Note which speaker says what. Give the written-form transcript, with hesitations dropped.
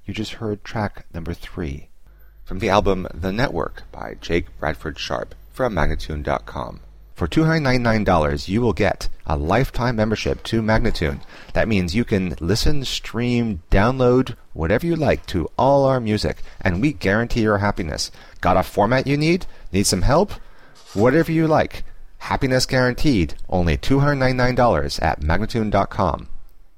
Speaker 1: You just heard track number 3 from the album The Network by Jake Bradford Sharp from Magnatune.com. For $299, you will get a lifetime membership to Magnatune. That means you can listen, stream, download, whatever you like to all our music, and we guarantee your happiness. Got a format you need? Need some help? Whatever you like. Happiness guaranteed. Only $299 at Magnatune.com.